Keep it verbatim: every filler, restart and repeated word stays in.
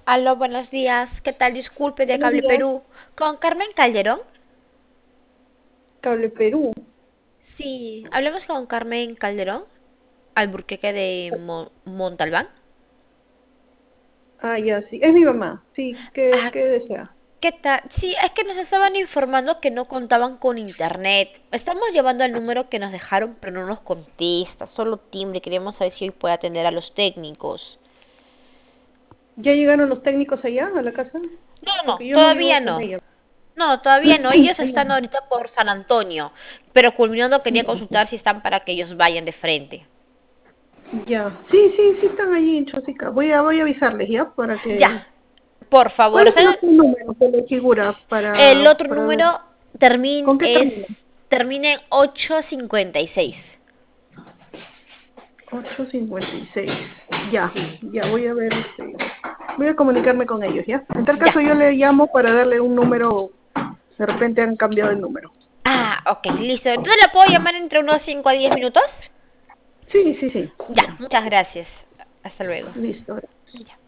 Aló, buenos días. ¿Qué tal? Disculpe de Buenos Cable días, Perú. ¿Con Carmen Calderón? Cable Perú. Sí, hablemos con Carmen Calderón, Alburquerque de Mo- Montalbán. Ah, ya, sí. Es mi mamá. Sí, ¿qué, Ah, qué desea? ¿qué tal? Sí, es que nos estaban informando que no contaban con internet. Estamos llevando el número que nos dejaron, pero no nos contesta. Solo timbre. Queríamos saber si hoy puede atender a los técnicos. ¿Ya llegaron los técnicos allá a la casa? No, no, Porque yo no todavía vivo con no. ella. No, todavía no. Ellos Ah, ya. están ahorita por San Antonio. Pero culminando quería Ya. consultar si están para que ellos vayan de frente. Ya. Sí, sí, sí están allí en Chosica. Voy a, voy a avisarles, ¿ya? Para Ya, que... por favor. ¿Cuál O es el sea, otro número que le figura el para, otro para ver? número termina ¿Con qué termina? es termina en ochocientos cincuenta y seis. Ocho cincuenta y seis. Ya, Sí, ya voy a ver. Este, voy a comunicarme con ellos, ¿ya? En tal ya. caso yo le llamo para darle un número. De repente han cambiado el número. Ah, ok, listo. Entonces la puedo llamar entre unos cinco a diez minutos. Sí, sí, sí. Ya, Ya. muchas gracias. Hasta luego. Listo. Ya.